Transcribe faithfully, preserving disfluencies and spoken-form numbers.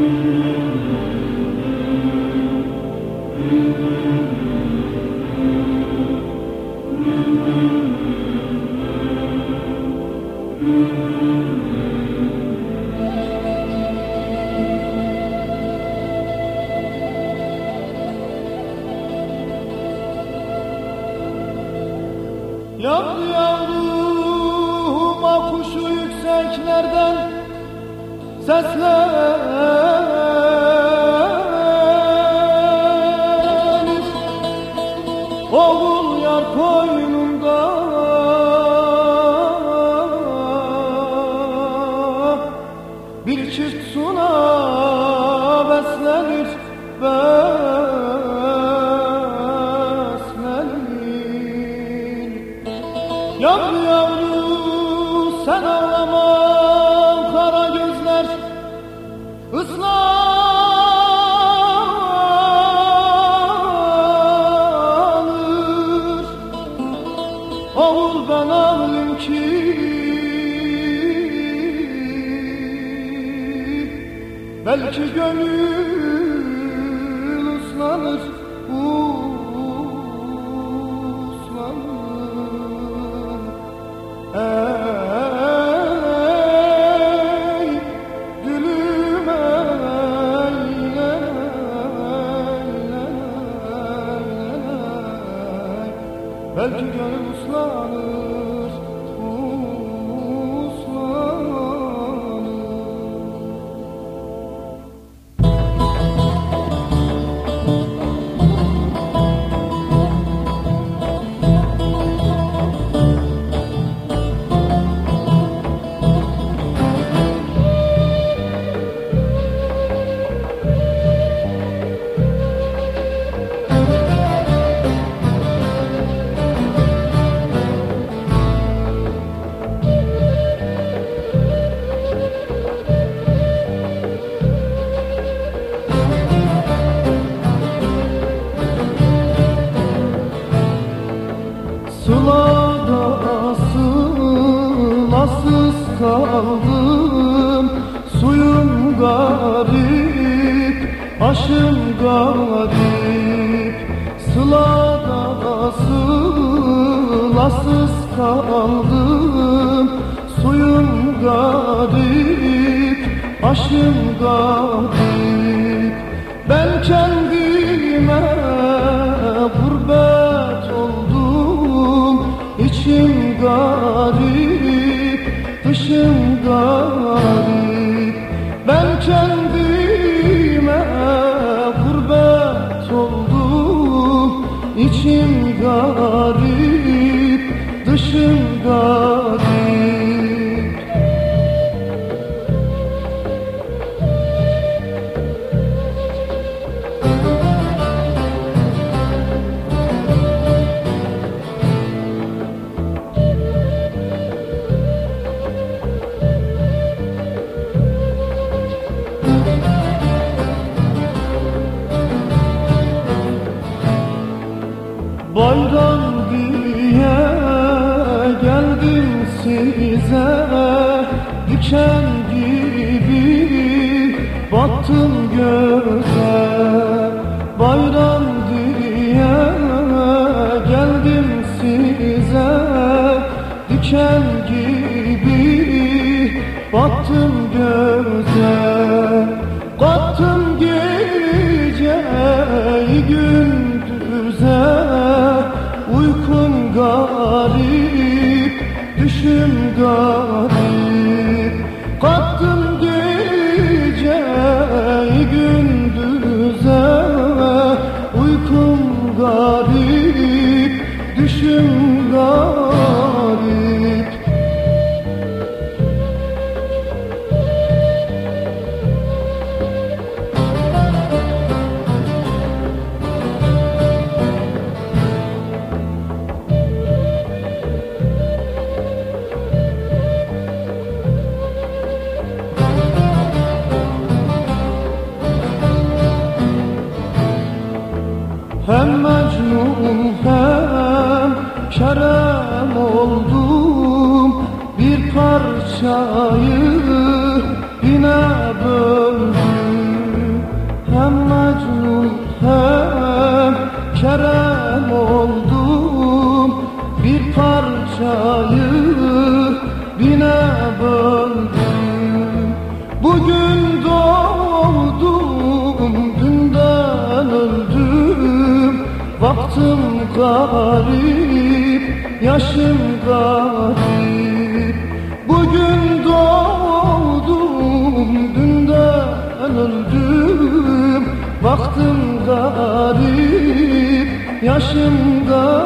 Yavru yavruma kuşu yükseklerden seslenir. Oğul yar koynunda bir çift suna beslenir, beslenir. Yavru yavru sen ağlama, kara gözler ıslanır. Oğul ben ağlayayım ki belki gönül uslanır, uslanır. Ey gülüm ey, ey, ey, belki gönül uslanır, uslanır. Sılada sılasız kaldım, suyum garip, aşım garip. Sılada sılasız kaldım, suyum garip, aşım garip. Ben kendime gurbet oldum, İçim garip, dışım garip. Ben kendime gurbet oldum, İçim garip, dışım garip. Bayram diye geldim size, diken gibi battım göze. Bayram diye geldim size, diken gibi battım göze. Kattım geceyi gündüze, uykum garip, düşüm garip. Kattım geceyi gündüze, uykum garip, düşüm garip. Hem Mecnun hem Kerem oldum, bir parçayı yine böldüm. garip, yaşım garip. Bugün doğdum, dünden öldüm. Baktım garip, yaşım garip.